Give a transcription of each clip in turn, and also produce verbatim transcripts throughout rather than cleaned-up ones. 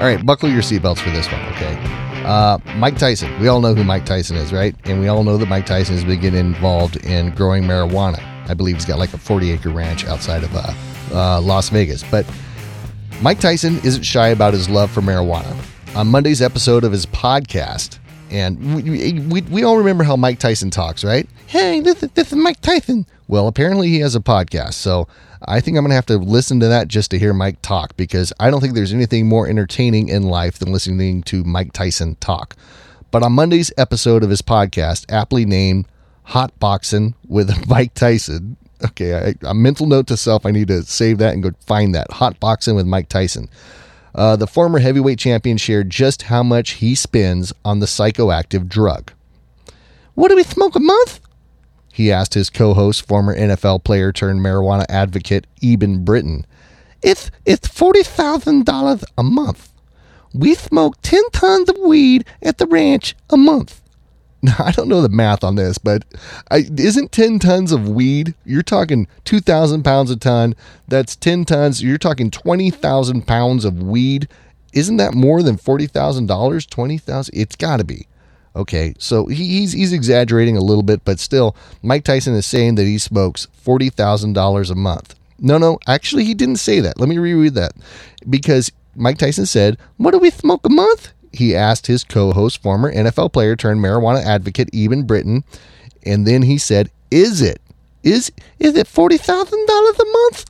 All right, buckle your seatbelts for this one, okay? Uh, Mike Tyson. We all know who Mike Tyson is, right? And we all know that Mike Tyson has been getting involved in growing marijuana. I believe he's got like a forty-acre ranch outside of uh, uh, Las Vegas. But Mike Tyson isn't shy about his love for marijuana. On Monday's episode of his podcast, and we, we, we all remember how Mike Tyson talks, right? Hey, this is, this is Mike Tyson. Well, apparently he has a podcast, so I think I'm going to have to listen to that just to hear Mike talk, because I don't think there's anything more entertaining in life than listening to Mike Tyson talk. But on Monday's episode of his podcast, aptly named Hot Boxing with Mike Tyson, okay, I, a mental note to self, I need to save that and go find that. Hot Boxing with Mike Tyson. Uh, the former heavyweight champion shared just how much he spends on the psychoactive drug. What do we smoke a month? He asked his co-host, former N F L player turned marijuana advocate Eben Britton. It's it's forty thousand dollars a month. We smoke ten tons of weed at the ranch a month. Now, I don't know the math on this, but I, isn't ten tons of weed? You're talking two thousand pounds a ton. That's ten tons. You're talking twenty thousand pounds of weed. Isn't that more than forty thousand dollars? twenty thousand dollars? It's got to be. Okay, so he, he's he's exaggerating a little bit, but still, Mike Tyson is saying that he smokes forty thousand dollars a month. No, no, actually, he didn't say that. Let me reread that. Because Mike Tyson said, what do we smoke a month? He asked his co-host, former N F L player turned marijuana advocate Eben Britton, and then he said, is it? Is, is it forty thousand dollars a month?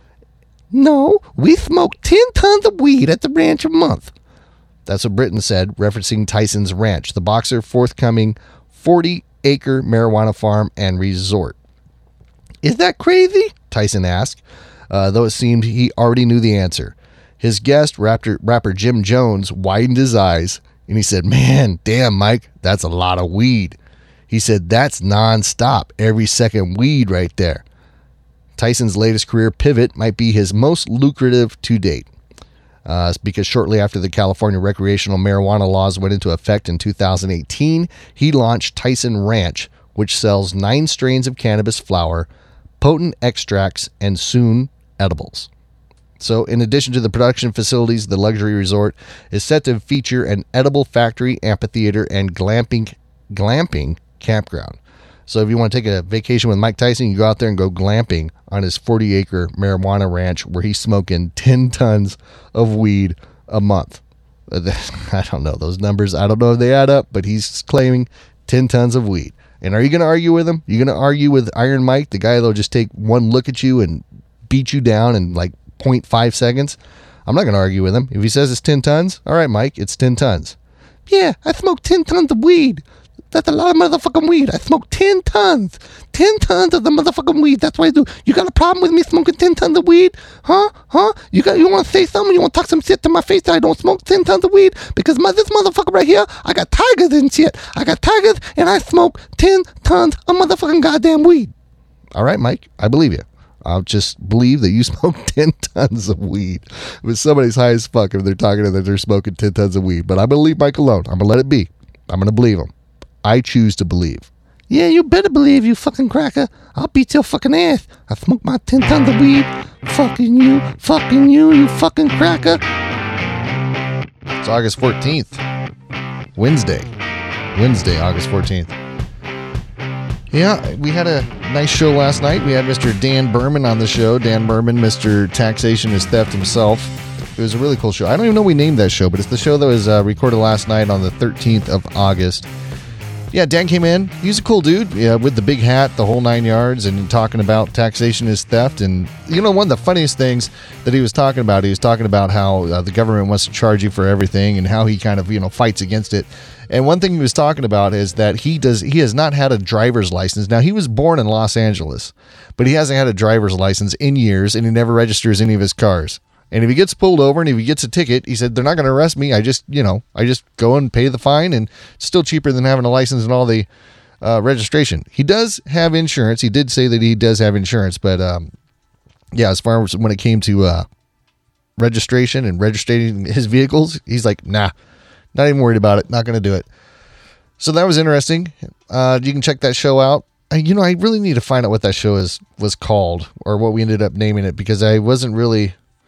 No, we smoke ten tons of weed at the ranch a month. That's what Britton said, referencing Tyson's ranch, the boxer forthcoming forty-acre marijuana farm and resort. Is that crazy? Tyson asked, uh, though it seemed he already knew the answer. His guest, rapper, rapper Jim Jones, widened his eyes, and he said, man, damn, Mike, that's a lot of weed. He said, that's nonstop, every second weed right there. Tyson's latest career pivot might be his most lucrative to date. Uh, because shortly after the California recreational marijuana laws went into effect in two thousand eighteen, he launched Tyson Ranch, which sells nine strains of cannabis flower, potent extracts, and soon edibles. So in addition to the production facilities, the luxury resort is set to feature an edible factory, amphitheater, and glamping, glamping campground. So if you want to take a vacation with Mike Tyson, you go out there and go glamping on his forty-acre marijuana ranch where he's smoking ten tons of weed a month. I don't know those numbers. I don't know if they add up, but he's claiming ten tons of weed. And are you going to argue with him? You going to argue with Iron Mike, the guy that'll just take one look at you and beat you down in like zero point five seconds? I'm not going to argue with him. If he says it's ten tons, all right, Mike, it's ten tons. Yeah, I smoke ten tons of weed. That's a lot of motherfucking weed. I smoke ten tons. ten tons of the motherfucking weed. That's what I do. You got a problem with me smoking ten tons of weed? Huh? Huh? You got? You want to say something? You want to talk some shit to my face that I don't smoke ten tons of weed? Because my, this motherfucker right here, I got tigers and shit. I got tigers and I smoke ten tons of motherfucking goddamn weed. All right, Mike. I believe you. I'll just believe that you smoke ten tons of weed. If somebody's high as fuck if they're talking to that they're smoking ten tons of weed. But I'm going to leave Mike alone. I'm going to let it be. I'm going to believe him. I choose to believe. Yeah, you better believe, you fucking cracker. I'll beat your fucking ass. I smoke my ten tons of weed. Fucking you. Fucking you, you fucking cracker. It's August fourteenth. Wednesday. Wednesday, August fourteenth. Yeah, we had a nice show last night. We had Mister Dan Berman on the show. Dan Berman, Mister Taxation is Theft himself. It was a really cool show. I don't even know we named that show, but it's the show that was uh, recorded last night on the thirteenth of August. Yeah, Dan came in. He's a cool dude, yeah, with the big hat, the whole nine yards, and talking about taxation is theft. And, you know, one of the funniest things that he was talking about, he was talking about how uh, the government wants to charge you for everything and how he kind of, you know, fights against it. And one thing he was talking about is that he does he has not had a driver's license. Now, he was born in Los Angeles, but he hasn't had a driver's license in years, and he never registers any of his cars. And if he gets pulled over and if he gets a ticket, he said, they're not going to arrest me. I just, you know, I just go and pay the fine, and it's still cheaper than having a license and all the uh, registration. He does have insurance. He did say that he does have insurance, but um, yeah, as far as when it came to uh, registration and registering his vehicles, he's like, nah, not even worried about it. Not going to do it. So that was interesting. Uh, you can check that show out. I, you know, I really need to find out what that show is was called or what we ended up naming it, because I wasn't really...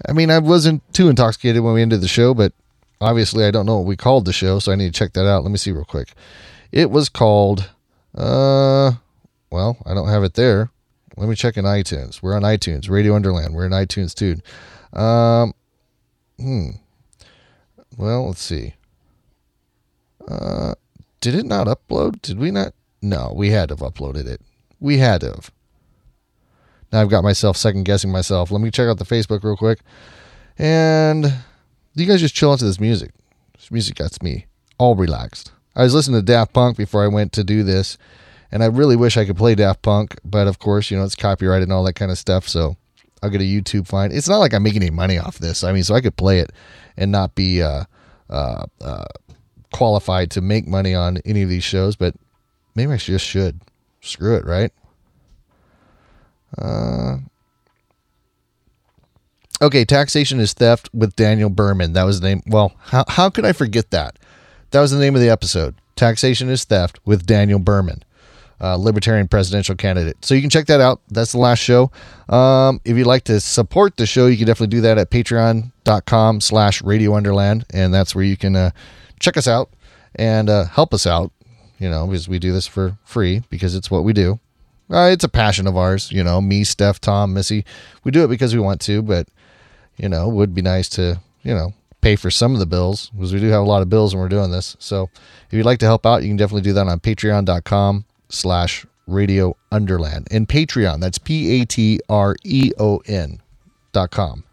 I mean, I wasn't too intoxicated when we ended the show, but obviously I don't know what we called the show, so I need to check that out. Let me see real quick. It was called, uh, well, I don't have it there. Let me check in iTunes. We're on iTunes, Radio Underland. We're in iTunes too. Um, hmm. Well, let's see. Uh, did it not upload? Did we not? No, we had to have uploaded it. We had to have. Now I've got myself second guessing myself. Let me check out the Facebook real quick. And you guys just chill into this music. This music gets me all relaxed. I was listening to Daft Punk before I went to do this, and I really wish I could play Daft Punk, but of course, you know, it's copyrighted and all that kind of stuff, so I'll get a YouTube fine. It's not like I'm making any money off this. I mean, so I could play it and not be uh, uh, uh, qualified to make money on any of these shows, but maybe I just should. Screw it, right? Uh, okay, Taxation is Theft with Daniel Berman. That was the name. Well, how how could I forget that? That was the name of the episode. Taxation is Theft with Daniel Berman, uh, Libertarian presidential candidate. So you can check that out. That's the last show. Um, if you'd like to support the show, you can definitely do that at patreon.com slash Radio Underland. And that's where you can uh, check us out and uh, help us out, you know, because we do this for free because it's what we do. Uh, it's a passion of ours, you know, me, Steph, Tom, Missy. We do it because we want to, but, you know, it would be nice to, you know, pay for some of the bills because we do have a lot of bills when we're doing this. So if you'd like to help out, you can definitely do that on patreon.com slash Radio Underland. And Patreon, that's P A T R E O N dot com.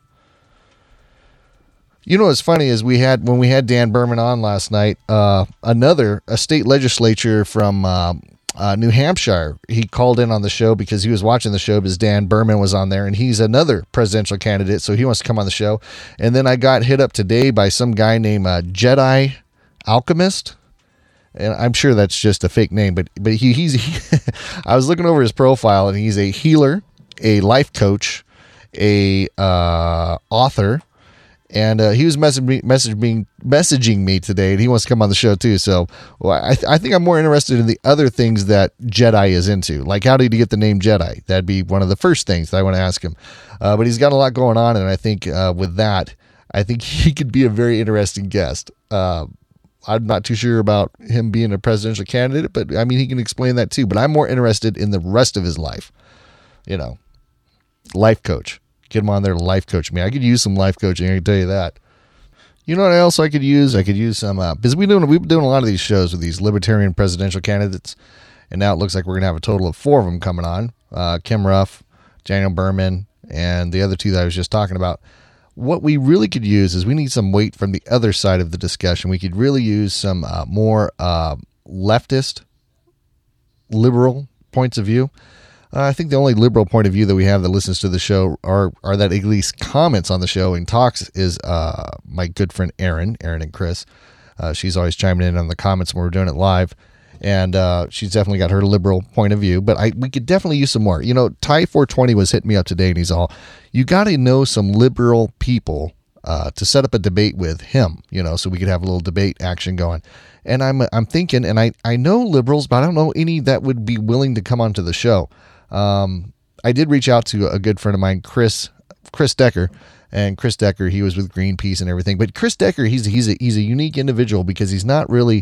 You know what's funny is we had, when we had Dan Berman on last night, uh, another, a state legislature from uh, uh, New Hampshire, he called in on the show because he was watching the show because Dan Berman was on there, and he's another presidential candidate, so he wants to come on the show. And then I got hit up today by some guy named uh, Jedi Alchemist, and I'm sure that's just a fake name, but but he, he's he, I was looking over his profile, and he's a healer, a life coach, a uh, author. And uh, he was messaging me, messaging, messaging me today, and he wants to come on the show too. So well, I, th- I think I'm more interested in the other things that Jedi is into. Like, how did he get the name Jedi? That'd be one of the first things that I want to ask him. Uh, but he's got a lot going on, and I think uh, with that, I think he could be a very interesting guest. Uh, I'm not too sure about him being a presidential candidate, but I mean, he can explain that too. But I'm more interested in the rest of his life. You know, life coach. Get him on there to life coach me. I could use some life coaching, I can tell you that. You know what else I could use? I could use some, uh, because we doing, we've been doing a lot of these shows with these libertarian presidential candidates, and now it looks like we're going to have a total of four of them coming on. Uh, Kim Ruff, Daniel Berman, and the other two that I was just talking about. What we really could use is we need some weight from the other side of the discussion. We could really use some uh, more uh, leftist, liberal points of view. Uh, I think the only liberal point of view that we have that listens to the show are are that at least comments on the show and talks is uh, my good friend Erin, Erin and Chris. Uh, she's always chiming in on the comments when we're doing it live, and uh, she's definitely got her liberal point of view. But I we could definitely use some more. You know, Ty four twenty was hitting me up today, and he's all, you got to know some liberal people uh, to set up a debate with him. You know, so we could have a little debate action going. And I'm I'm thinking, and I I know liberals, but I don't know any that would be willing to come onto the show. Um, I did reach out to a good friend of mine, Chris, Chris Decker, and Chris Decker, he was with Greenpeace and everything, but Chris Decker, he's, he's a, he's a unique individual because he's not really,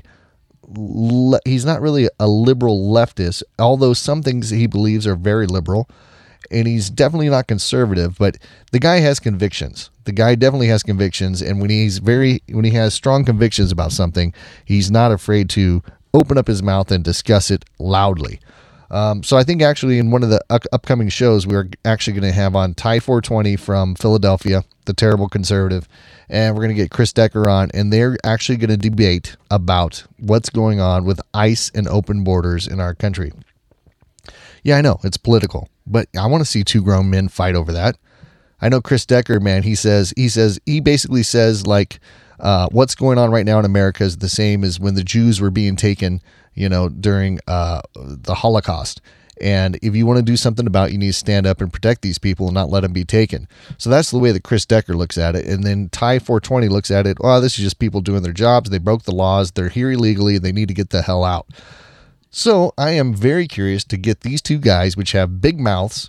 le- he's not really a liberal leftist, although some things he believes are very liberal, and he's definitely not conservative, but the guy has convictions. The guy definitely has convictions. And when he's very, when he has strong convictions about something, he's not afraid to open up his mouth and discuss it loudly. Um, so I think actually in one of the u- upcoming shows, we're actually going to have on Ty four twenty from Philadelphia, the terrible conservative, and we're going to get Chris Decker on, and they're actually going to debate about what's going on with ICE and open borders in our country. Yeah, I know it's political, but I want to see two grown men fight over that. I know Chris Decker, man, he says, he says, he basically says like, uh, what's going on right now in America is the same as when the Jews were being taken, you know, during uh, the Holocaust. And if you want to do something about it, you need to stand up and protect these people and not let them be taken. So that's the way that Chris Decker looks at it. And then Ty four twenty looks at it, oh, this is just people doing their jobs. They broke the laws. They're here illegally. They need to get the hell out. So I am very curious to get these two guys, which have big mouths,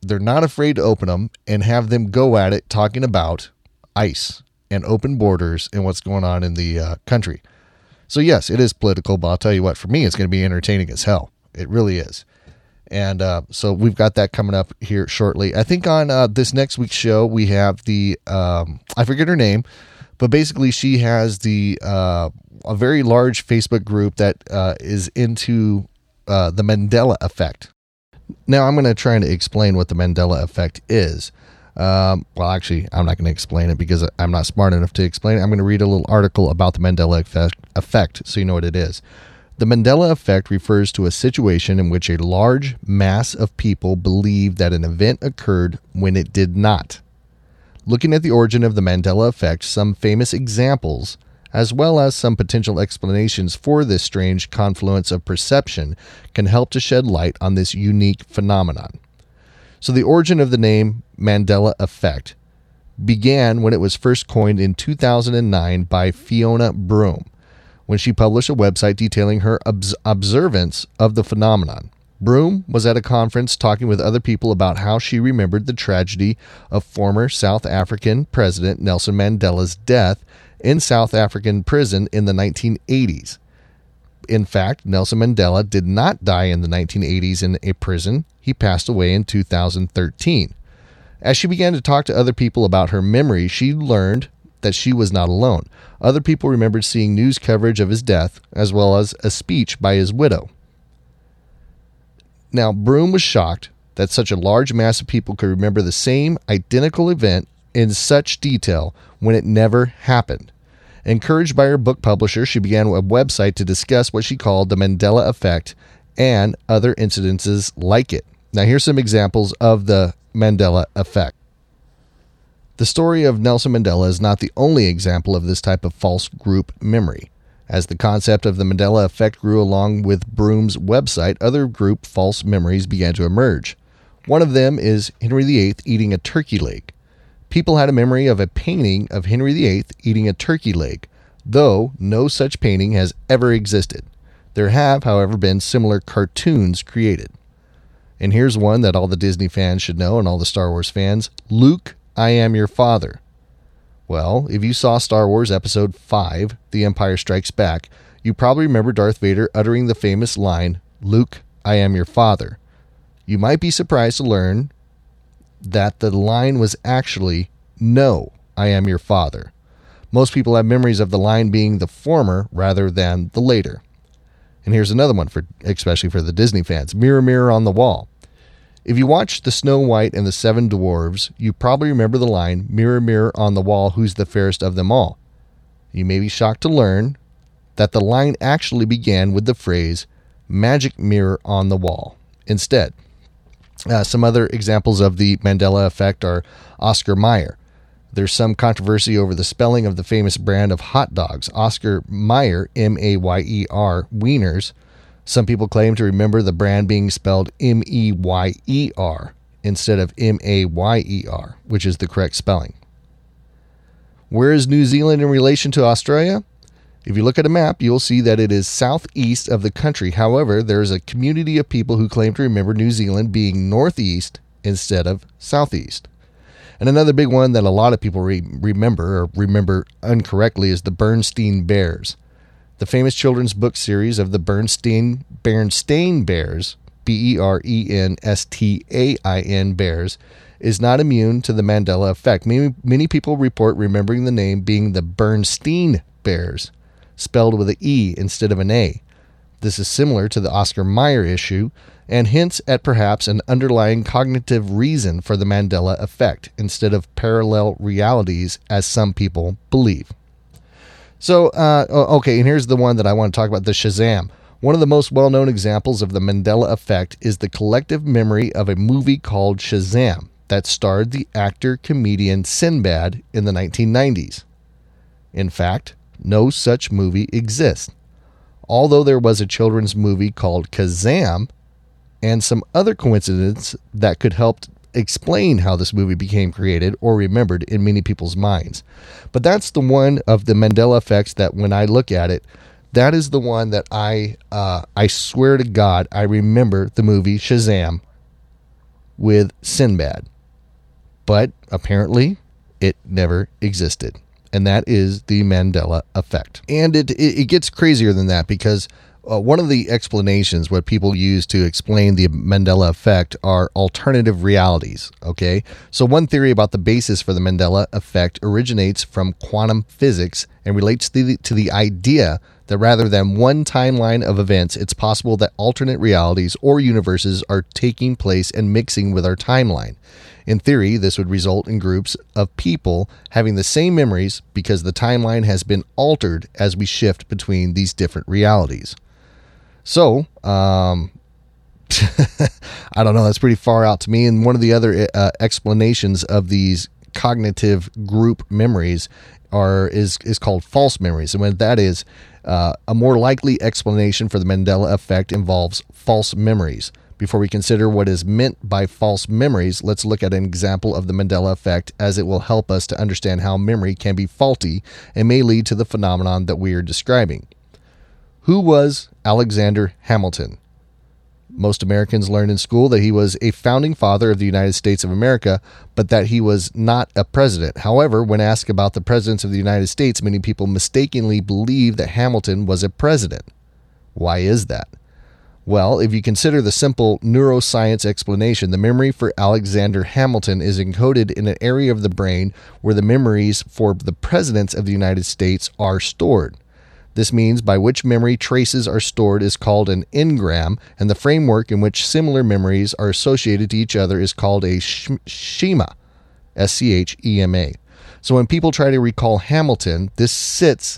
they're not afraid to open them and have them go at it talking about ICE and open borders and what's going on in the uh, country. So yes, it is political, but I'll tell you what, for me, it's going to be entertaining as hell. It really is. And uh, so we've got that coming up here shortly. I think on uh, this next week's show, we have the, um, I forget her name, but basically she has the uh, a very large Facebook group that uh, is into uh, the Mandela effect. Now, I'm going to try to explain what the Mandela effect is. Um, well, actually, I'm not going to explain it because I'm not smart enough to explain it. I'm going to read a little article about the Mandela effect, effect so you know what it is. The Mandela effect refers to a situation in which a large mass of people believe that an event occurred when it did not. Looking at the origin of the Mandela effect, some famous examples, as well as some potential explanations for this strange confluence of perception, can help to shed light on this unique phenomenon. So the origin of the name Mandela effect began when it was first coined in two thousand nine by Fiona Broome, when she published a website detailing her obs- observance of the phenomenon. Broome was at a conference talking with other people about how she remembered the tragedy of former South African President Nelson Mandela's death in South African prison in the nineteen eighties. In fact, Nelson Mandela did not die in the nineteen eighties in a prison. He passed away in two thousand thirteen. As she began to talk to other people about her memory, she learned that she was not alone. Other people remembered seeing news coverage of his death, as well as a speech by his widow. Now, Broome was shocked that such a large mass of people could remember the same identical event in such detail when it never happened. Encouraged by her book publisher, she began a website to discuss what she called the Mandela effect and other incidences like it. Now, here's some examples of the Mandela effect. The story of Nelson Mandela is not the only example of this type of false group memory. As the concept of the Mandela effect grew along with Broome's website, other group false memories began to emerge. One of them is Henry the Eighth eating a turkey leg. People had a memory of a painting of Henry the Eighth eating a turkey leg, though no such painting has ever existed. There have, however, been similar cartoons created. And here's one that all the Disney fans should know and all the Star Wars fans. Luke, I am your father. Well, if you saw Star Wars Episode five, The Empire Strikes Back, you probably remember Darth Vader uttering the famous line, Luke, I am your father. You might be surprised to learn that the line was actually, no, I am your father. Most people have memories of the line being the former rather than the later. And here's another one, for especially for the Disney fans. Mirror, mirror on the wall. If you watch the Snow White and the Seven Dwarves, you probably remember the line, mirror, mirror on the wall, who's the fairest of them all. You may be shocked to learn that the line actually began with the phrase, magic mirror on the wall, instead. Uh, some other examples of the Mandela effect are Oscar Mayer. There's some controversy over the spelling of the famous brand of hot dogs, Oscar Mayer, M A Y E R, Wieners. Some people claim to remember the brand being spelled M E Y E R instead of M A Y E R, which is the correct spelling. Where is New Zealand in relation to Australia? If you look at a map, you'll see that it is southeast of the country. However, there is a community of people who claim to remember New Zealand being northeast instead of southeast. And another big one that a lot of people re- remember or remember incorrectly is the Bernstein Bears. The famous children's book series of the Bernstein Berenstain Bears, B E R E N S T A I N Bears, is not immune to the Mandela effect. Many, many people report remembering the name being the Bernstein Bears, spelled with an E instead of an A. This is similar to the Oscar Mayer issue and hints at perhaps an underlying cognitive reason for the Mandela effect instead of parallel realities as some people believe. So, uh, okay, and here's the one that I want to talk about, the Shazam. One of the most well-known examples of the Mandela effect is the collective memory of a movie called Shazam that starred the actor-comedian Sinbad in the nineteen nineties. In fact, no such movie exists, although there was a children's movie called Kazam and some other coincidence that could help explain how this movie became created or remembered in many people's minds. But that's the one of the Mandela effects that when I look at it, that is the one that I uh, I swear to God, I remember the movie Shazam with Sinbad. But apparently it never existed. And that is the Mandela effect. And it, it, it gets crazier than that, because uh, one of the explanations, what people use to explain the Mandela effect, are alternative realities. Okay. So one theory about the basis for the Mandela effect originates from quantum physics and relates to the, to the idea that rather than one timeline of events, it's possible that alternate realities or universes are taking place and mixing with our timeline. In theory, this would result in groups of people having the same memories because the timeline has been altered as we shift between these different realities. So, um, I don't know, that's pretty far out to me. And one of the other uh, explanations of these cognitive group memories are is is called false memories. And what that is, uh, a more likely explanation for the Mandela effect involves false memories. Before we consider what is meant by false memories, let's look at an example of the Mandela effect, as it will help us to understand how memory can be faulty and may lead to the phenomenon that we are describing. Who was Alexander Hamilton? Most Americans learned in school that he was a founding father of the United States of America, but that he was not a president. However, when asked about the presidents of the United States, many people mistakenly believe that Hamilton was a president. Why is that? Well, if you consider the simple neuroscience explanation, the memory for Alexander Hamilton is encoded in an area of the brain where the memories for the presidents of the United States are stored. This means by which memory traces are stored is called an engram, and the framework in which similar memories are associated to each other is called a schema, S C H E M A. So when people try to recall Hamilton, this sits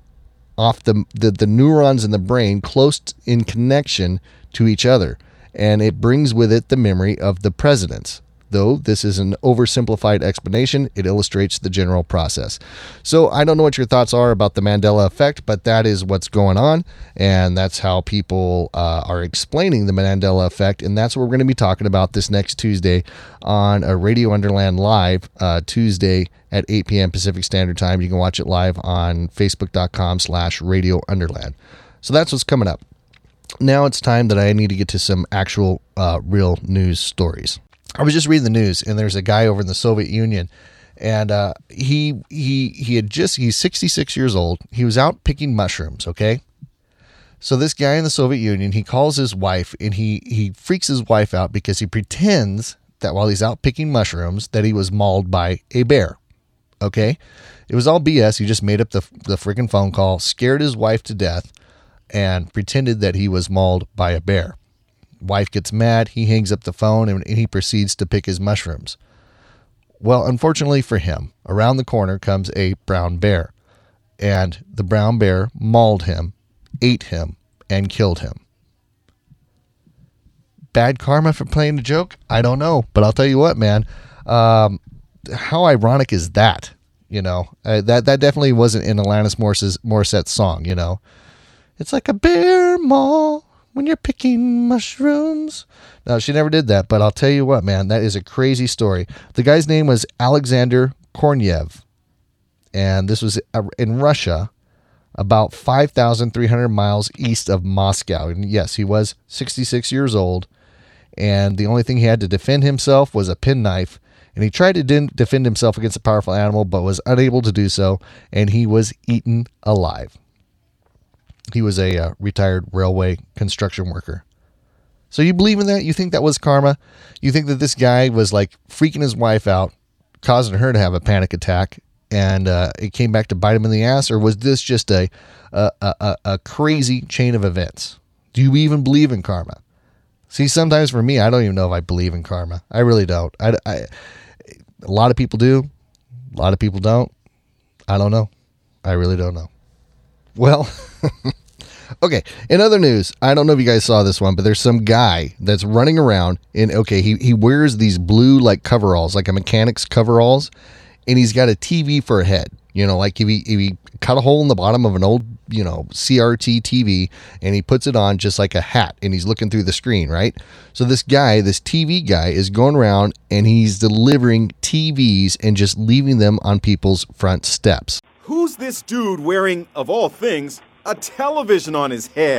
off the, the, the neurons in the brain close in connection to each other, and it brings with it the memory of the presidents. Though this is an oversimplified explanation, it illustrates the general process. So I don't know what your thoughts are about the Mandela effect, but that is what's going on, and that's how people uh, are explaining the Mandela effect, and that's what we're going to be talking about this next Tuesday on a Radio Underland Live, uh, Tuesday at eight p.m. Pacific Standard Time. You can watch it live on facebook.com slash Radio Underland. So that's what's coming up. Now it's time that I need to get to some actual uh, real news stories. I was just reading the news, and there's a guy over in the Soviet Union, and uh, he he he had just he's sixty-six years old. He was out picking mushrooms. Okay, so this guy in the Soviet Union, he calls his wife, and he he freaks his wife out because he pretends that while he's out picking mushrooms that he was mauled by a bear. Okay, it was all B S. He just made up the the freaking phone call, scared his wife to death, and pretended that he was mauled by a bear. Wife gets mad, he hangs up the phone, and he proceeds to pick his mushrooms. Well, unfortunately for him, around the corner comes a brown bear, and the brown bear mauled him, ate him, and killed him. Bad karma for playing a joke? I don't know, but I'll tell you what, man, um, how ironic is that? You know, uh, that that definitely wasn't in Alanis Morissette's song, you know. It's like a bear maul when you're picking mushrooms. No, she never did that, but I'll tell you what, man, that is a crazy story. The guy's name was Alexander Kornev, and this was in Russia, about five thousand three hundred miles east of Moscow. And yes, he was sixty-six years old, and the only thing he had to defend himself was a penknife, and he tried to de- defend himself against a powerful animal, but was unable to do so, and he was eaten alive. He was a uh, retired railway construction worker. So you believe in that? You think that was karma? You think that this guy was like freaking his wife out, causing her to have a panic attack, and uh, it came back to bite him in the ass? Or was this just a, a, a, a crazy chain of events? Do you even believe in karma? See, sometimes for me, I don't even know if I believe in karma. I really don't. I, I, a lot of people do. A lot of people don't. I don't know. I really don't know. Well, okay, in other news, I don't know if you guys saw this one, but there's some guy that's running around in, okay, he, he wears these blue, like, coveralls, like a mechanic's coveralls, and he's got a T V for a head. You know, like if he, if he cut a hole in the bottom of an old, you know, C R T T V, and he puts it on just like a hat, and he's looking through the screen, right? So this guy, this T V guy, is going around, and he's delivering T Vs and just leaving them on people's front steps. Who's this dude wearing, of all things, a television on his head?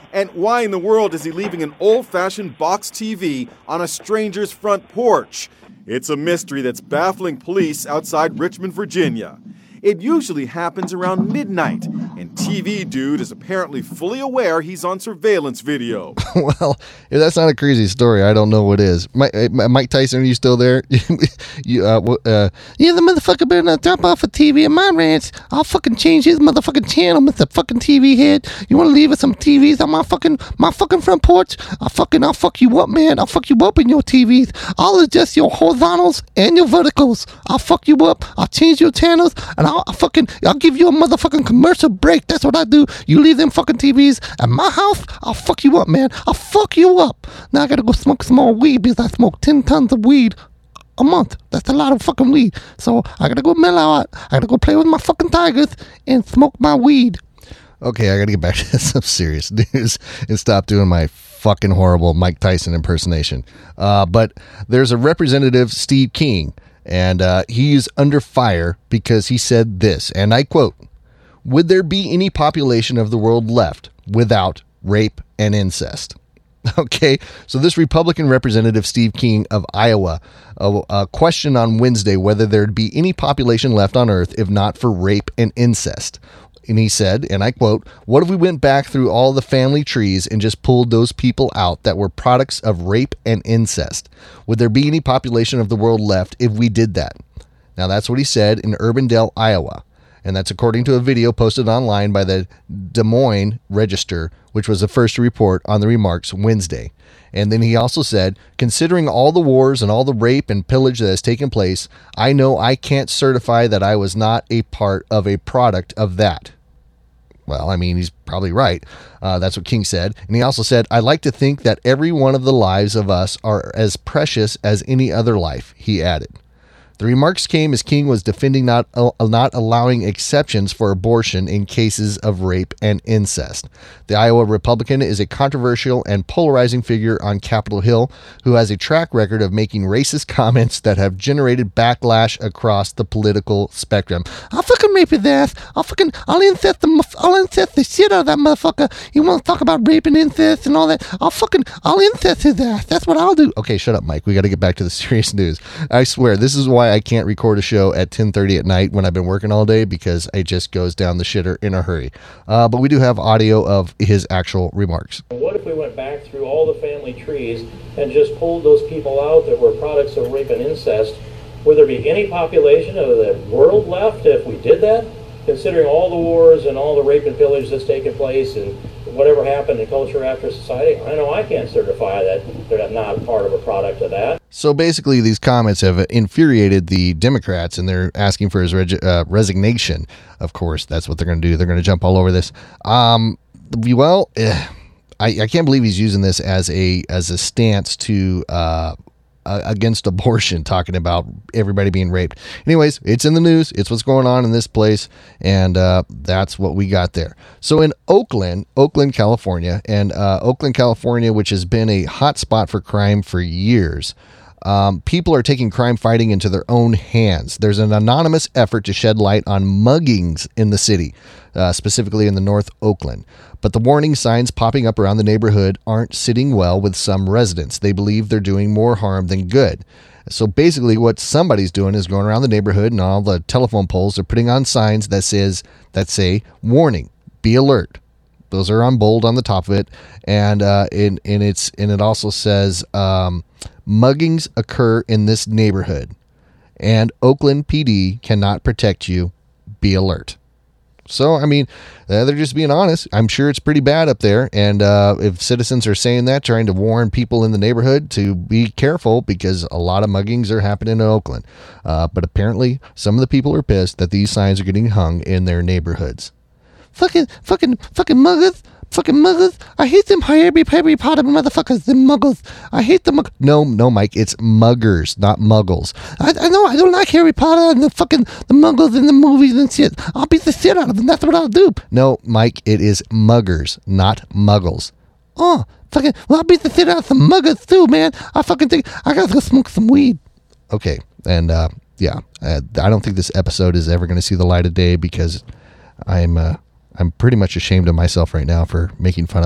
And why in the world is he leaving an old-fashioned box T V on a stranger's front porch? It's a mystery that's baffling police outside Richmond, Virginia. It usually happens around midnight, and T V Dude is apparently fully aware he's on surveillance video. Well, if that's not a crazy story, I don't know what is. Mike, Mike Tyson, are you still there? you, uh, uh, yeah, the motherfucker better not drop off a T V at my ranch. I'll fucking change his motherfucking channel, Mister Fucking T V head. You want to leave us some T Vs on my fucking my fucking front porch? I'll fucking I'll fuck you up, man. I'll fuck you up in your T Vs. I'll adjust your horizontals and your verticals. I'll fuck you up. I'll change your channels, and I'll, I'll fucking I'll give you a motherfucking commercial break. That's what I do. You leave them fucking T Vs at my house, I'll fuck you up, man. I'll fuck you up. Now I gotta go smoke some more weed because I smoke ten tons of weed a month. That's a lot of fucking weed. So I gotta go mellow out. I gotta go play with my fucking tigers and smoke my weed. Okay, I gotta get back to some serious news and stop doing my fucking horrible Mike Tyson impersonation. Uh, but there's a representative, Steve King, and uh, he's under fire because he said this, and I quote, "Would there be any population of the world left without rape and incest?" Okay, so this Republican representative, Steve King of Iowa, uh, uh, questioned on Wednesday whether there'd be any population left on Earth if not for rape and incest. And he said, and I quote, "What if we went back through all the family trees and just pulled those people out that were products of rape and incest? Would there be any population of the world left if we did that?" Now, that's what he said in Urbandale, Iowa. And that's according to a video posted online by the Des Moines Register, which was the first to report on the remarks Wednesday. And then he also said, "Considering all the wars and all the rape and pillage that has taken place, I know I can't certify that I was not a part of a product of that." Well, I mean, he's probably right. Uh, that's what King said. And he also said, "I'd like to think that every one of the lives of us are as precious as any other life," he added. The remarks came as King was defending not uh, not allowing exceptions for abortion in cases of rape and incest. The Iowa Republican is a controversial and polarizing figure on Capitol Hill who has a track record of making racist comments that have generated backlash across the political spectrum. "I'll fucking rape his ass. I'll fucking, I'll incest the, I'll incest the shit out of that motherfucker. He wants to talk about rape and incest and all that. I'll fucking, I'll incest his ass. That's what I'll do." Okay, shut up, Mike. We got to get back to the serious news. I swear, this is why I can't record a show at ten thirty at night when I've been working all day, because it just goes down the shitter in a hurry. Uh, but we do have audio of his actual remarks. What if we went back through all the family trees and just pulled those people out that were products of rape and incest? Would there be any population of the world left if we did that? Considering all the wars and all the rape and pillage that's taken place and whatever happened in culture after society, I know I can't certify that they're not part of a product of that. So basically, these comments have infuriated the Democrats, and they're asking for his reg- uh, resignation. Of course, that's what they're going to do. They're going to jump all over this. Um, well, eh, I, I can't believe he's using this as a as a stance to uh, uh, against abortion, talking about everybody being raped. Anyways, it's in the news. It's what's going on in this place, and uh, that's what we got there. So in Oakland, Oakland, California, and uh, Oakland, California, which has been a hot spot for crime for years, Um, people are taking crime fighting into their own hands. There's an anonymous effort to shed light on muggings in the city, uh, specifically in the North Oakland. But the warning signs popping up around the neighborhood aren't sitting well with some residents. They believe they're doing more harm than good. So basically what somebody's doing is going around the neighborhood, and all the telephone poles, they're putting on signs that says that say, "Warning, be alert." Those are on bold on the top of it, and uh, and, and it's and it also says um, muggings occur in this neighborhood, and Oakland P D cannot protect you. Be alert. So I mean, uh, they're just being honest. I'm sure it's pretty bad up there, and uh, if citizens are saying that, trying to warn people in the neighborhood to be careful, because a lot of muggings are happening in Oakland. Uh, but apparently, some of the people are pissed that these signs are getting hung in their neighborhoods. Fucking, fucking, fucking muggers, fucking muggers. I hate them Harry Harry Potter motherfuckers, them muggles. I hate them. Mug- no, no, Mike, it's muggers, not muggles. I, I know I don't like Harry Potter and the fucking the muggles in the movies and shit. I'll beat the shit out of them. That's what I'll do. No, Mike, it is muggers, not muggles. Oh, fucking, well, I'll beat the shit out of some muggers too, man. I fucking think I gotta go smoke some weed. Okay, and uh, yeah, uh, I don't think this episode is ever going to see the light of day, because I'm. Uh, I'm pretty much ashamed of myself right now for making fun of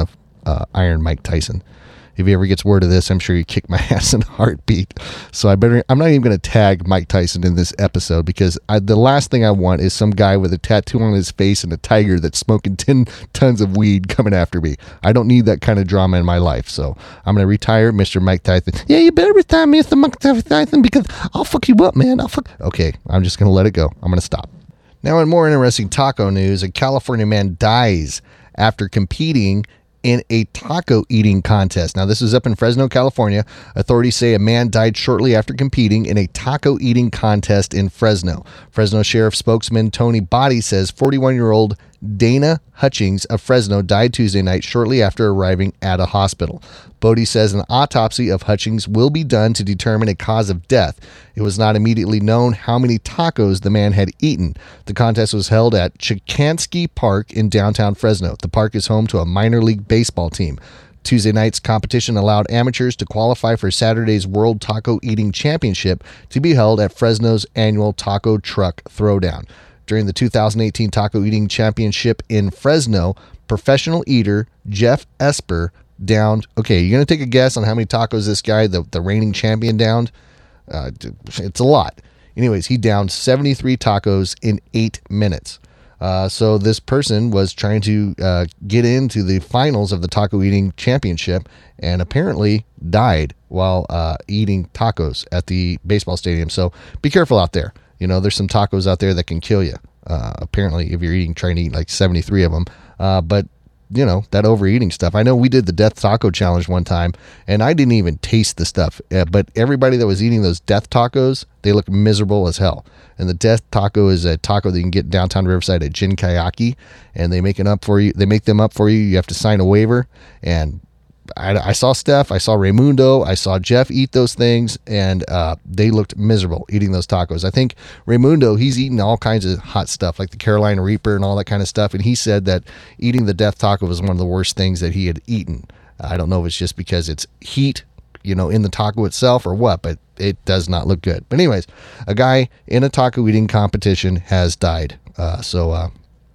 uh, Iron Mike Tyson. If he ever gets word of this, I'm sure he'd kick my ass in a heartbeat. So I better, I'm not even going to tag Mike Tyson in this episode, because I, the last thing I want is some guy with a tattoo on his face and a tiger that's smoking ten tons of weed coming after me. I don't need that kind of drama in my life. So I'm going to retire Mister Mike Tyson. Yeah, you better retire Mister Mike Tyson, because I'll fuck you up, man. I'll fuck. Okay, I'm just going to let it go. I'm going to stop. Now, in more interesting taco news, a California man dies after competing in a taco eating contest. Now, this is up in Fresno, California. Authorities say a man died shortly after competing in a taco eating contest in Fresno. Fresno Sheriff spokesman Tony Botti says forty-one-year-old Dana Hutchings of Fresno died Tuesday night shortly after arriving at a hospital. Bodie says an autopsy of Hutchings will be done to determine a cause of death. It was not immediately known how many tacos the man had eaten. The contest was held at Chikansky Park in downtown Fresno. The park is home to a minor league baseball team. Tuesday night's competition allowed amateurs to qualify for Saturday's World Taco Eating Championship to be held at Fresno's annual Taco Truck Throwdown. During the two thousand eighteen Taco Eating Championship in Fresno, professional eater Jeff Esper downed, okay, you're going to take a guess on how many tacos this guy, the, the reigning champion, downed? Uh, it's a lot. Anyways, he downed seventy-three tacos in eight minutes. Uh, so this person was trying to uh, get into the finals of the Taco Eating Championship and apparently died while uh, eating tacos at the baseball stadium. So be careful out there. You know, there's some tacos out there that can kill you. Uh, apparently, if you're eating, trying to eat like seventy-three of them. Uh, but, you know, that overeating stuff. I know we did the Death Taco Challenge one time, and I didn't even taste the stuff. Uh, but everybody that was eating those Death Tacos, they look miserable as hell. And the Death Taco is a taco that you can get downtown Riverside at Jin Kayaki, and they make it up for you. They make them up for you. You have to sign a waiver, and I, I saw Steph, I saw Raymundo, I saw Jeff eat those things, and uh, they looked miserable eating those tacos. I think Raymundo, he's eaten all kinds of hot stuff, like the Carolina Reaper and all that kind of stuff, and he said that eating the Death Taco was one of the worst things that he had eaten. I don't know if it's just because it's heat, you know, in the taco itself or what, but it does not look good. But anyways, a guy in a taco eating competition has died. Uh, so, uh,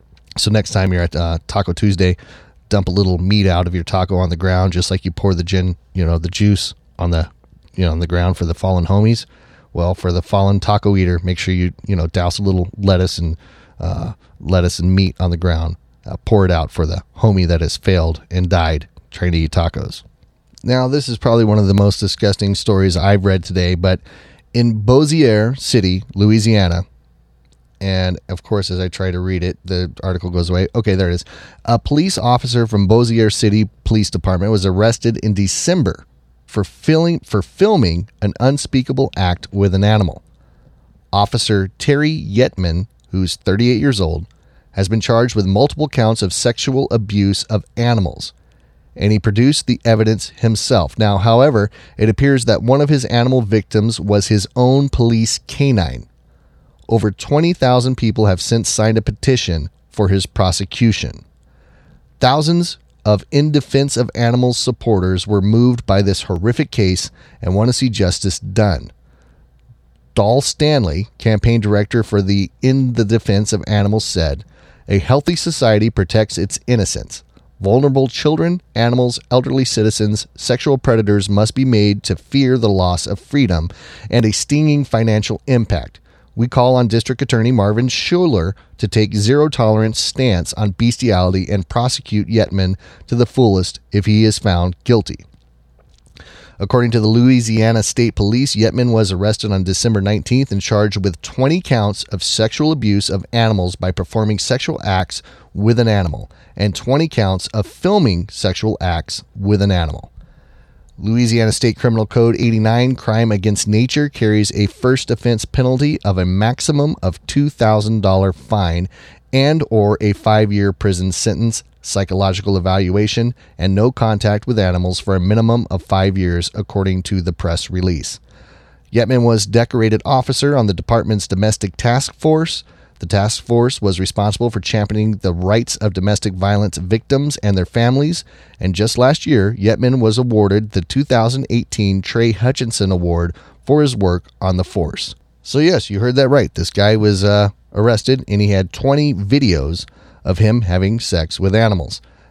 so next time you're at uh, Taco Tuesday, dump a little meat out of your taco on the ground, just like you pour the gin, you know, the juice on the, you know, on the ground for the fallen homies. Well, for the fallen taco eater, make sure you, you know, douse a little lettuce and uh, lettuce and meat on the ground. Uh, pour it out for the homie that has failed and died trying to eat tacos. Now, this is probably one of the most disgusting stories I've read today, but in Bossier City, Louisiana, and of course, as I try to read it, the article goes away. Okay, there it is. A police officer from Bossier City Police Department was arrested in December for filming, for filming an unspeakable act with an animal. Officer Terry Yetman, who's thirty-eight years old, has been charged with multiple counts of sexual abuse of animals, and he produced the evidence himself. Now, however, it appears that one of his animal victims was his own police canine. Over twenty thousand people have since signed a petition for his prosecution. Thousands of In Defense of Animals supporters were moved by this horrific case and want to see justice done. Dahl Stanley, campaign director for the In the Defense of Animals, said, "A healthy society protects its innocents. Vulnerable children, animals, elderly citizens, sexual predators must be made to fear the loss of freedom and a stinging financial impact. We call on District Attorney Marvin Schuler to take zero-tolerance stance on bestiality and prosecute Yetman to the fullest if he is found guilty." According to the Louisiana State Police, Yetman was arrested on December nineteenth and charged with twenty counts of sexual abuse of animals by performing sexual acts with an animal and twenty counts of filming sexual acts with an animal. Louisiana State Criminal Code eighty-nine, crime against nature, carries a first offense penalty of a maximum of two thousand dollars fine and or a five-year prison sentence, psychological evaluation, and no contact with animals for a minimum of five years, according to the press release. Yetman was decorated officer on the department's domestic task force. The task force was responsible for championing the rights of domestic violence victims and their families, and just last year, Yetman was awarded the two thousand eighteen Trey Hutchinson Award for his work on the force. So yes, you heard that right. This guy was uh, arrested, and he had twenty videos of him having sex with animals.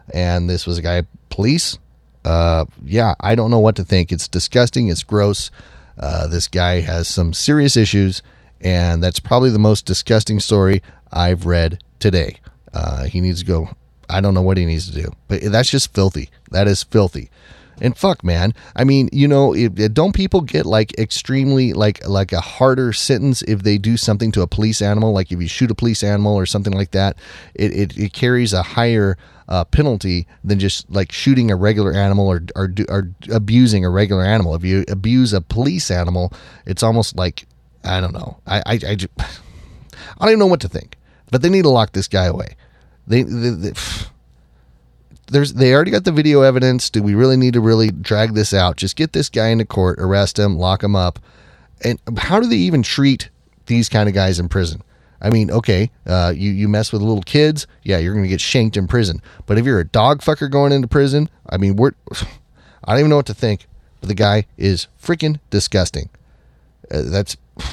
and this was a guy, police. Uh, yeah, I don't know what to think. It's disgusting. It's gross. Uh, this guy has some serious issues, and that's probably the most disgusting story I've read today. Uh, he needs to go. I don't know what he needs to do, but that's just filthy. That is filthy. And fuck, man. I mean, you know, it, it, don't people get like extremely like like a harder sentence if they do something to a police animal? Like if you shoot a police animal or something like that, it it, it carries a higher uh, penalty than just like shooting a regular animal or or, or abusing a regular animal. If you abuse a police animal, it's almost like, I don't know. I I I, just, I don't even know what to think. But they need to lock this guy away. They. they, they There's, they already got the video evidence. Do we really need to really drag this out? Just get this guy into court, arrest him, lock him up. And how do they even treat these kind of guys in prison? I mean, okay, uh, you, you mess with little kids, yeah, you're going to get shanked in prison. But if you're a dog fucker going into prison, I mean, we're, I don't even know what to think. But the guy is freaking disgusting. Uh, that's,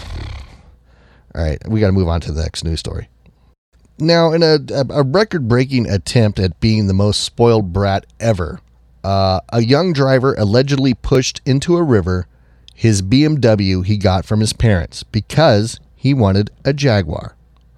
all right, we got to move on to the next news story. Now, in a, a record-breaking attempt at being the most spoiled brat ever, uh, a young driver allegedly pushed into a river his B M W he got from his parents because he wanted a Jaguar.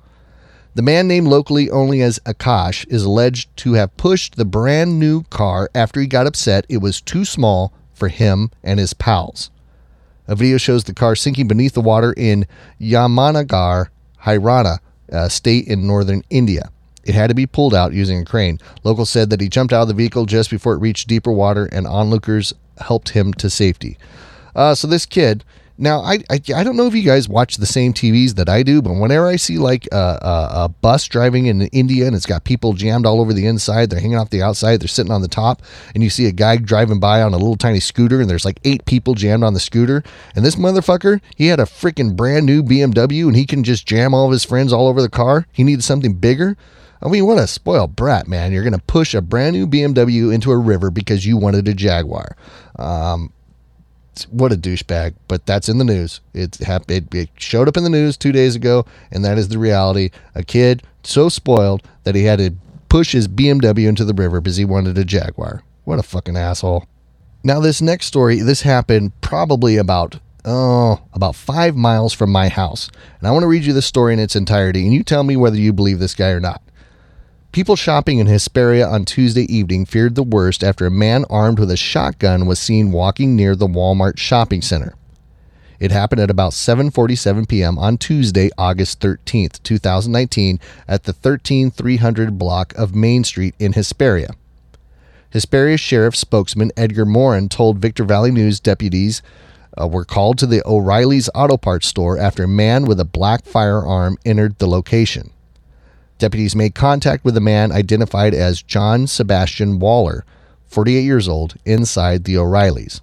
The man, named locally only as Akash, is alleged to have pushed the brand new car after he got upset it was too small for him and his pals. A video shows the car sinking beneath the water in Yamanagar, Haryana, Uh, state in northern India. It had to be pulled out using a crane. Locals said that he jumped out of the vehicle just before it reached deeper water, and onlookers helped him to safety. Uh, so this kid, now I, I I don't know if you guys watch the same T Vs that I do, but whenever I see like a, a, a bus driving in India and it's got people jammed all over the inside, they're hanging off the outside, they're sitting on the top, and you see a guy driving by on a little tiny scooter, and there's like eight people jammed on the scooter, and this motherfucker, he had a freaking brand new B M W, and he can just jam all of his friends all over the car. He needed something bigger. I mean, what a spoiled brat, man. You're going to push a brand new B M W into a river because you wanted a Jaguar. Um, What a douchebag, but that's in the news. It, it it showed up in the news two days ago, and that is the reality. A kid so spoiled that he had to push his B M W into the river because he wanted a Jaguar. What a fucking asshole. Now, this next story, this happened probably about, oh, about five miles from my house. And I want to read you this story in its entirety, and you tell me whether you believe this guy or not. People shopping in Hesperia on Tuesday evening feared the worst after a man armed with a shotgun was seen walking near the Walmart shopping center. It happened at about seven forty-seven p.m. on Tuesday, August thirteenth, twenty nineteen, at the thirteen three hundred block of Main Street in Hesperia. Hesperia Sheriff spokesman Edgar Morin told Victor Valley News deputies uh, were called to the O'Reilly's Auto Parts store after a man with a black firearm entered the location. Deputies made contact with a man identified as John Sebastian Waller, forty-eight years old, inside the O'Reilly's.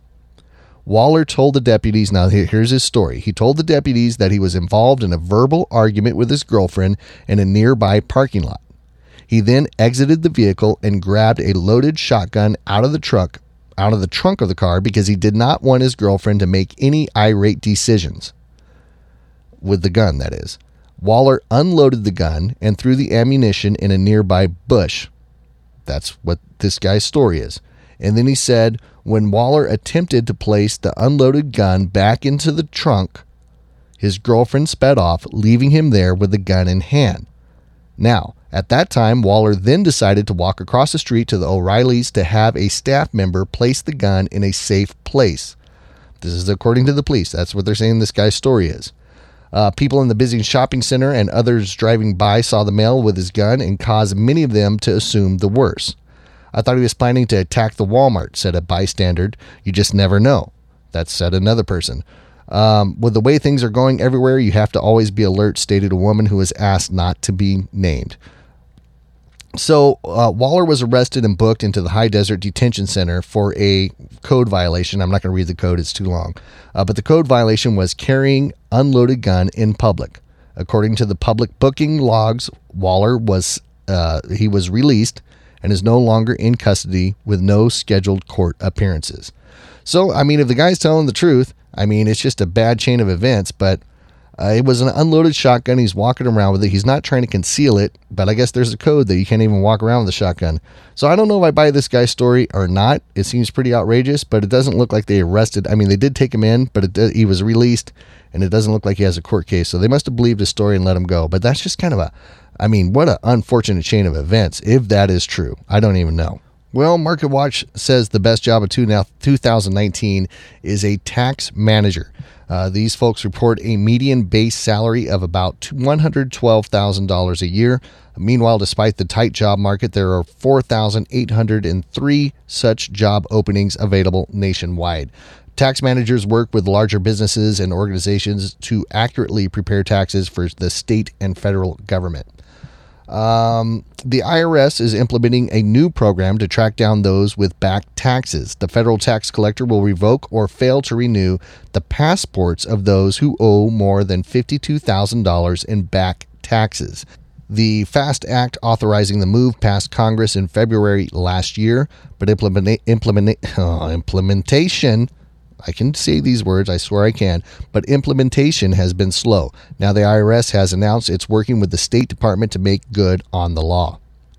Waller told the deputies, now here's his story. He told the deputies that he was involved in a verbal argument with his girlfriend in a nearby parking lot. He then exited the vehicle and grabbed a loaded shotgun out of the truck, out of the trunk of the car because he did not want his girlfriend to make any irate decisions. With the gun, that is. Waller unloaded the gun and threw the ammunition in a nearby bush. That's what this guy's story is. And then he said when Waller attempted to place the unloaded gun back into the trunk, his girlfriend sped off, leaving him there with the gun in hand. Now, at that time, Waller then decided to walk across the street to the O'Reilly's to have a staff member place the gun in a safe place. This is according to the police. That's what they're saying this guy's story is. Uh, people in the busy shopping center and others driving by saw the male with his gun and caused many of them to assume the worst. I thought he was planning to attack the Walmart, said a bystander. You just never know. That said another person. Um, with the way things are going everywhere, you have to always be alert, stated a woman who was asked not to be named. So uh, Waller was arrested and booked into the High Desert Detention Center for a code violation. I'm not going to read the code. It's too long. Uh, but the code violation was carrying unloaded gun in public. According to the public booking logs, Waller was uh, he was released and is no longer in custody with no scheduled court appearances. So, I mean, if the guy's telling the truth, I mean, it's just a bad chain of events, but Uh, it was an unloaded shotgun. He's walking around with it. He's not trying to conceal it, but I guess there's a code that you can't even walk around with a shotgun. So I don't know if I buy this guy's story or not. It seems pretty outrageous, but it doesn't look like they arrested. I mean, they did take him in, but it, he was released, and it doesn't look like he has a court case. So they must have believed his story and let him go. But that's just kind of a, I mean, what an unfortunate chain of events, if that is true. I don't even know. Well, MarketWatch says the best job of two thousand nineteen is a tax manager. Uh, these folks report a median base salary of about one hundred twelve thousand dollars a year. Meanwhile, despite the tight job market, there are four thousand eight hundred three such job openings available nationwide. Tax managers work with larger businesses and organizations to accurately prepare taxes for the state and federal government. Um, the I R S is implementing a new program to track down those with back taxes. The federal tax collector will revoke or fail to renew the passports of those who owe more than fifty-two thousand dollars in back taxes. The FAST Act authorizing the move passed Congress in February last year, but implement, implement, oh, implementation I can say these words, I swear I can, but implementation has been slow. Now the I R S has announced it's working with the State Department to make good on the law.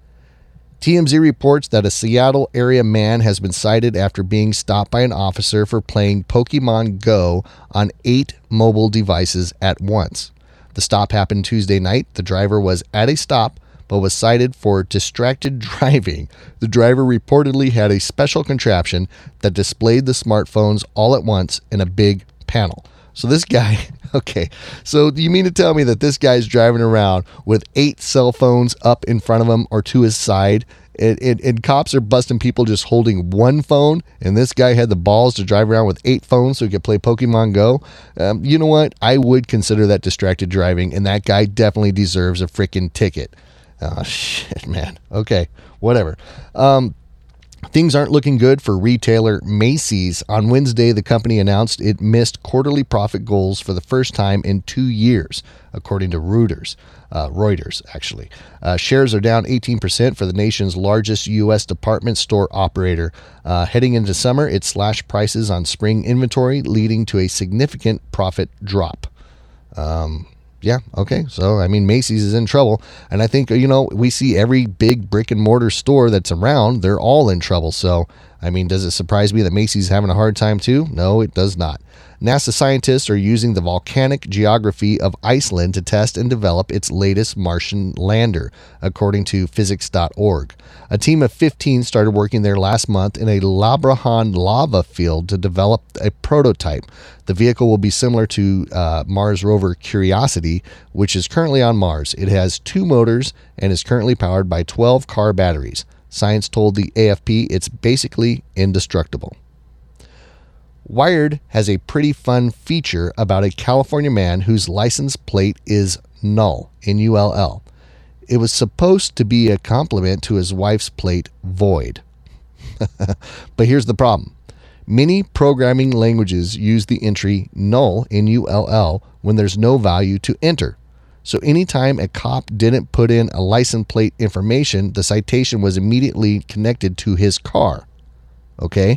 T M Z reports that a Seattle area man has been cited after being stopped by an officer for playing Pokemon Go on eight mobile devices at once. The stop happened Tuesday night. The driver was at a stop but was cited for distracted driving. The driver reportedly had a special contraption that displayed the smartphones all at once in a big panel. So this guy, okay, so you mean to tell me that this guy's driving around with eight cell phones up in front of him or to his side, and, and, and cops are busting people just holding one phone, and this guy had the balls to drive around with eight phones so he could play Pokemon Go? Um, you know what? I would consider that distracted driving, and that guy definitely deserves a freaking ticket. Oh, shit, man. Okay, whatever. Um, things aren't looking good for retailer Macy's. On Wednesday, the company announced it missed quarterly profit goals for the first time in two years, according to Reuters. Uh, Reuters, actually. Uh, shares are down eighteen percent for the nation's largest U S department store operator. Uh, heading into summer, it slashed prices on spring inventory, leading to a significant profit drop. Um... Yeah, okay. So, I mean, Macy's is in trouble. And I think, you know, we see every big brick and mortar store that's around, they're all in trouble. So, I mean, does it surprise me that Macy's is having a hard time too? No, it does not. NASA scientists are using the volcanic geography of Iceland to test and develop its latest Martian lander, according to physics dot org. A team of fifteen started working there last month in a Labrahan lava field to develop a prototype. The vehicle will be similar to uh, Mars rover Curiosity, which is currently on Mars. It has two motors and is currently powered by twelve car batteries. Science told the A F P it's basically indestructible. Wired has a pretty fun feature about a California man whose license plate is null, N U L L. It was supposed to be a compliment to his wife's plate, void. But here's the problem. Many programming languages use the entry null, N U L L, when there's no value to enter. So anytime a cop didn't put in a license plate information, the citation was immediately connected to his car. Okay?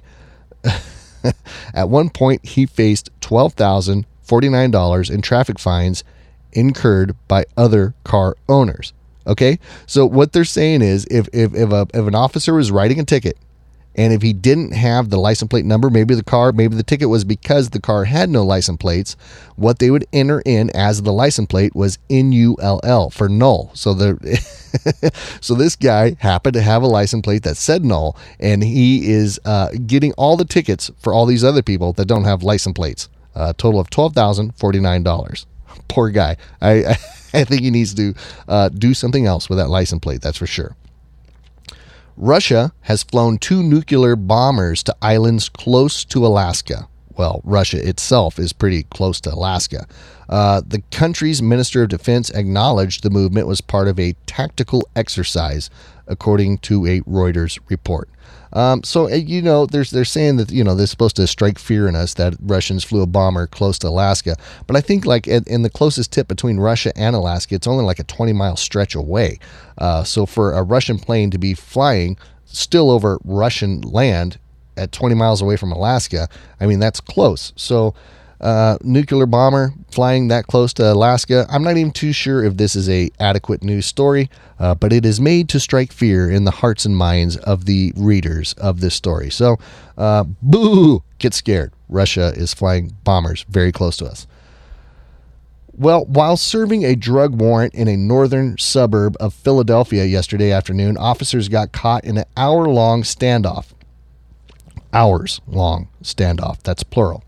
At one point, he faced twelve thousand forty-nine dollars in traffic fines incurred by other car owners. Okay? So what they're saying is if if if, a, if an officer was writing a ticket, and if he didn't have the license plate number, maybe the car, maybe the ticket was because the car had no license plates, what they would enter in as the license plate was N U L L for null. So the so this guy happened to have a license plate that said null, and he is uh, getting all the tickets for all these other people that don't have license plates. A total of twelve thousand forty-nine dollars. Poor guy. I, I, I think he needs to uh, do something else with that license plate, that's for sure. Russia has flown two nuclear bombers to islands close to Alaska. Well, Russia itself is pretty close to Alaska. Uh, the country's Minister of Defense acknowledged the movement was part of a tactical exercise, according to a Reuters report. Um, so, you know, there's, they're saying that, you know, they're supposed to strike fear in us that Russians flew a bomber close to Alaska. But I think like in, in the closest tip between Russia and Alaska, it's only like a twenty mile stretch away. Uh, so for a Russian plane to be flying still over Russian land at twenty miles away from Alaska, I mean, that's close. So Uh, nuclear bomber flying that close to Alaska. I'm not even too sure if this is a adequate news story, uh, but it is made to strike fear in the hearts and minds of the readers of this story. So, uh, boo, get scared. Russia is flying bombers very close to us. Well, while serving a drug warrant in a northern suburb of Philadelphia yesterday afternoon, officers got caught in an hour-long standoff. Hours-long standoff. That's plural.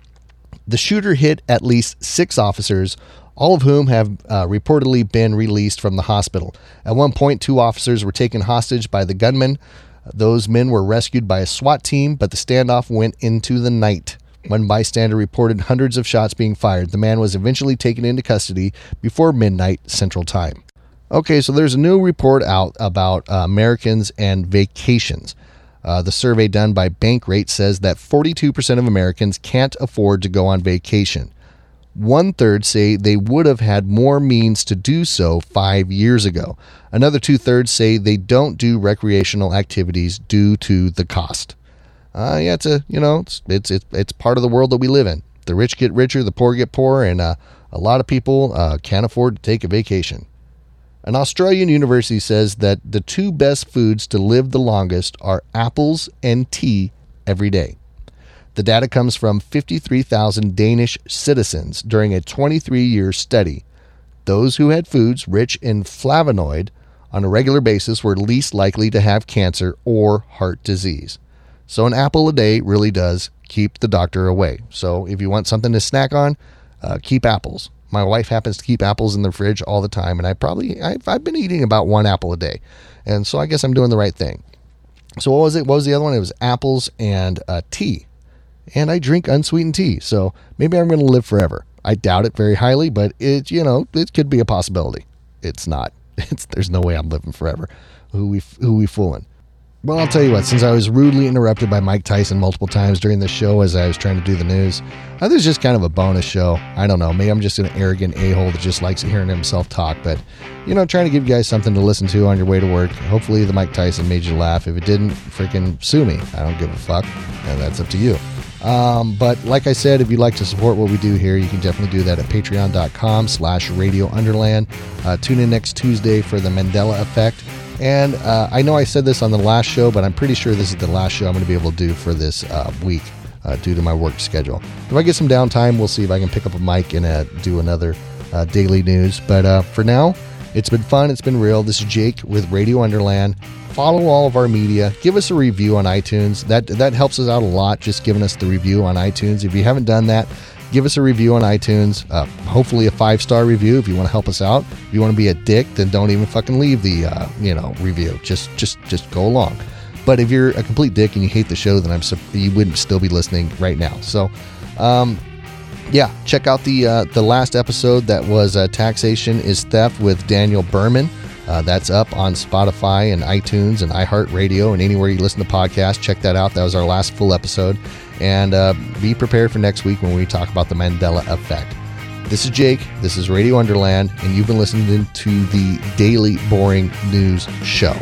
The shooter hit at least six officers, all of whom have uh, reportedly been released from the hospital. At one point, two officers were taken hostage by the gunman. Those men were rescued by a SWAT team, but the standoff went into the night. One bystander reported hundreds of shots being fired. The man was eventually taken into custody before midnight Central Time. Okay, so there's a new report out about uh, Americans and vacations. Uh, the survey done by Bankrate says that forty-two percent of Americans can't afford to go on vacation. One-third say they would have had more means to do so five years ago. Another two-thirds say they don't do recreational activities due to the cost. Uh, yeah, it's a, you know, it's, it's it's it's part of the world that we live in. The rich get richer, the poor get poorer, and uh, a lot of people uh, can't afford to take a vacation. An Australian university says that the two best foods to live the longest are apples and tea every day. The data comes from fifty-three thousand Danish citizens during a twenty-three-year study. Those who had foods rich in flavonoid on a regular basis were least likely to have cancer or heart disease. So an apple a day really does keep the doctor away. So if you want something to snack on, uh, keep apples. My wife happens to keep apples in the fridge all the time, and I probably, I've, I've been eating about one apple a day. And so I guess I'm doing the right thing. So what was it? What was the other one? It was apples and uh, tea. And I drink unsweetened tea, so maybe I'm going to live forever. I doubt it very highly, but it, you know, it could be a possibility. It's not. It's, there's no way I'm living forever. Who we, who we fooling? Well, I'll tell you what, since I was rudely interrupted by Mike Tyson multiple times during the show as I was trying to do the news, uh, this is just kind of a bonus show. I don't know, maybe I'm just an arrogant a-hole that just likes hearing himself talk, but, you know, trying to give you guys something to listen to on your way to work. Hopefully the Mike Tyson made you laugh. If it didn't, freaking sue me. I don't give a fuck, and that's up to you. Um, but like I said, if you'd like to support what we do here, you can definitely do that at patreon.com slash Radio Underland. Uh, tune in next Tuesday for the Mandela Effect. And uh, I know I said this on the last show, but I'm pretty sure this is the last show I'm going to be able to do for this uh, week uh, due to my work schedule. If I get some downtime, we'll see if I can pick up a mic and uh, do another uh, daily news. But uh, for now, it's been fun. It's been real. This is Jake with Radio Underland. Follow all of our media. Give us a review on iTunes. That, that helps us out a lot, just giving us the review on iTunes. If you haven't done that, give us a review on iTunes, uh, hopefully a five-star review if you want to help us out. If you want to be a dick, then don't even fucking leave the, uh, you know, review. Just just, just go along. But if you're a complete dick and you hate the show, then I'm you wouldn't still be listening right now. So, um, yeah, check out the, uh, the last episode that was uh, Taxation is Theft with Daniel Berman. Uh, that's up on Spotify and iTunes and iHeartRadio and anywhere you listen to podcasts. Check that out. That was our last full episode. And uh, be prepared for next week when we talk about the Mandela Effect. This is Jake. This is Radio Underland. And you've been listening to the Daily Boring News Show.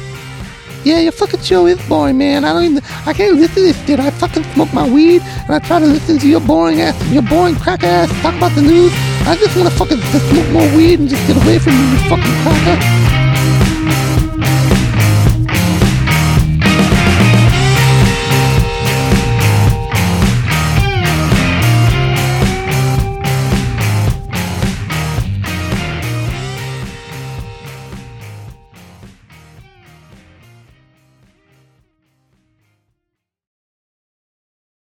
Yeah, your fucking show is boring, man. I don't even, I can't listen to this shit. I fucking smoke my weed and I try to listen to your boring ass, your boring cracker ass talk about the news. I just want to fucking just smoke more weed and just get away from you, you fucking cracker.